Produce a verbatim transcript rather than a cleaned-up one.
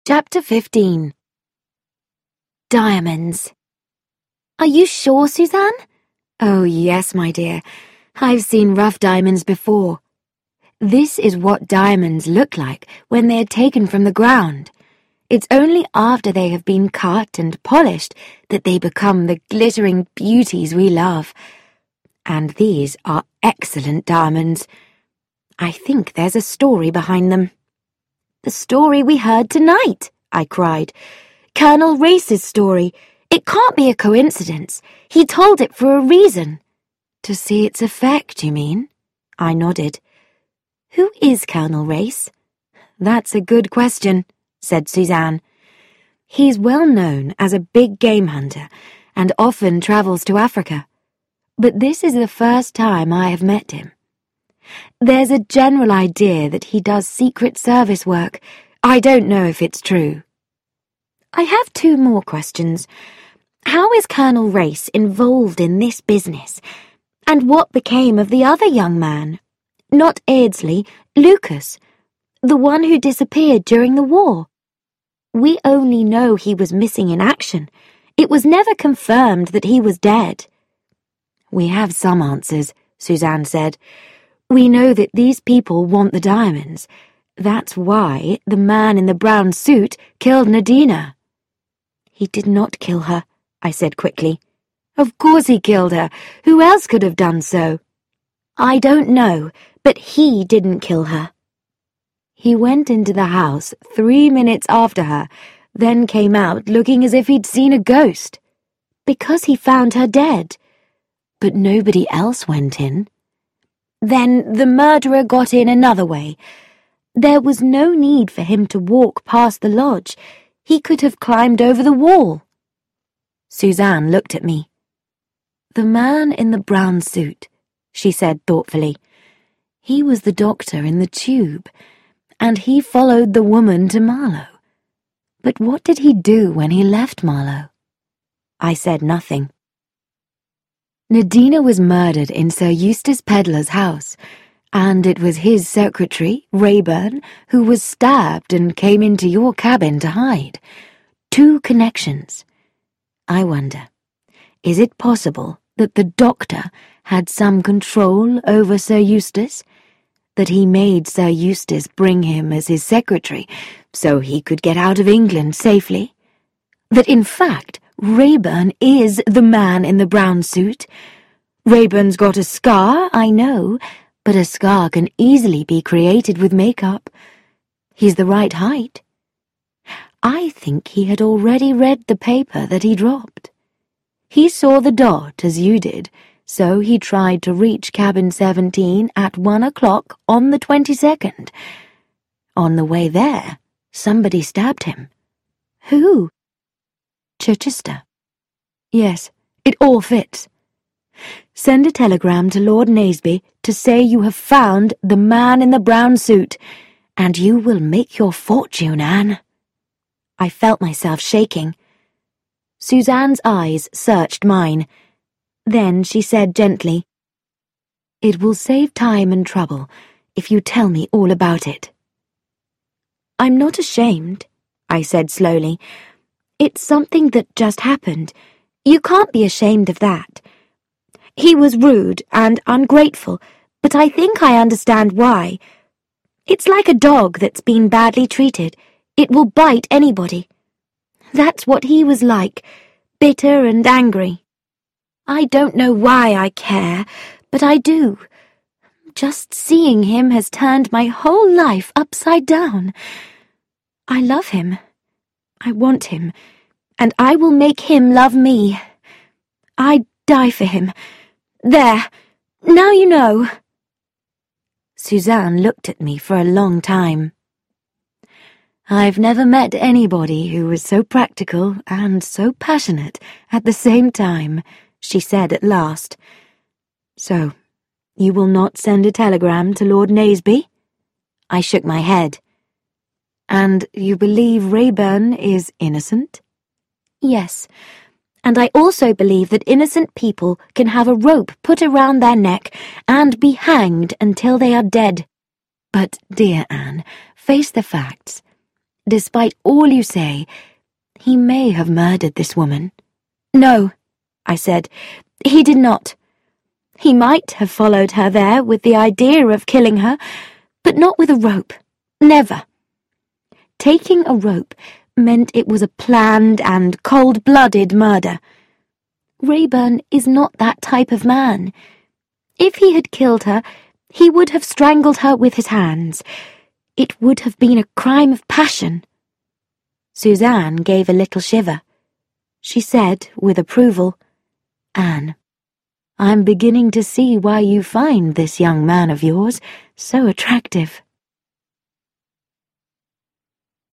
Chapter fifteen. Diamonds. Are you sure, Suzanne? Oh, yes, my dear. I've seen rough diamonds before. This is what diamonds look like when they are taken from the ground. It's only after they have been cut and polished that they become the glittering beauties we love. And these are excellent diamonds. I think there's a story behind them. The story we heard tonight, I cried. Colonel Race's story. It can't be a coincidence. He told it for a reason. To see its effect, you mean? I nodded. Who is Colonel Race? That's a good question, said Suzanne. He's well known as a big game hunter and often travels to Africa. But this is the first time I have met him. There's a general idea that he does Secret Service work. I don't know if it's true. I have two more questions. How is Colonel Race involved in this business? And what became of the other young man? Not Aidsley, Lucas, the one who disappeared during the war. We only know he was missing in action. It was never confirmed that he was dead. We have some answers, Suzanne said. We know that these people want the diamonds. That's why the man in the brown suit killed Nadina. He did not kill her, I said quickly. Of course he killed her. Who else could have done so? I don't know, but he didn't kill her. He went into the house three minutes after her, then came out looking as if he'd seen a ghost. Because he found her dead. But nobody else went in. Then the murderer got in another way. There was no need for him to walk past the lodge. He could have climbed over the wall. Suzanne looked at me. The man in the brown suit, she said thoughtfully. He was the doctor in the tube, and he followed the woman to Marlow. But what did he do when he left Marlow? I said nothing. Nadina was murdered in Sir Eustace Pedlar's house, and it was his secretary, Rayburn, who was stabbed and came into your cabin to hide. Two connections. I wonder, is it possible that the doctor had some control over Sir Eustace? That he made Sir Eustace bring him as his secretary so he could get out of England safely? That in fact, Rayburn is the man in the brown suit. Rayburn's got a scar, I know, but a scar can easily be created with makeup. He's the right height. I think he had already read the paper that he dropped. He saw the dot as you did, so he tried to reach cabin seventeen at one o'clock on the twenty-second. On the way there, somebody stabbed him. Who? Chichester. Yes, it all fits. Send a telegram to Lord Naseby to say you have found the man in the brown suit, and you will make your fortune, Anne. I felt myself shaking. Suzanne's eyes searched mine. Then she said gently, It will save time and trouble if you tell me all about it. I'm not ashamed, I said slowly. It's something that just happened. You can't be ashamed of that. He was rude and ungrateful, but I think I understand why. It's like a dog that's been badly treated. It will bite anybody. That's what he was like, bitter and angry. I don't know why I care, but I do. Just seeing him has turned my whole life upside down. I love him. I want him, and I will make him love me. I'd die for him. There, now you know. Suzanne looked at me for a long time. I've never met anybody who was so practical and so passionate at the same time, she said at last. So, you will not send a telegram to Lord Naseby? I shook my head. And you believe Rayburn is innocent? Yes, and I also believe that innocent people can have a rope put around their neck and be hanged until they are dead. But, dear Anne, face the facts. Despite all you say, he may have murdered this woman. No, I said, he did not. He might have followed her there with the idea of killing her, but not with a rope. Never. Taking a rope meant it was a planned and cold-blooded murder. Rayburn is not that type of man. If he had killed her, he would have strangled her with his hands. It would have been a crime of passion. Suzanne gave a little shiver. She said, with approval, "Anne, I'm beginning to see why you find this young man of yours so attractive."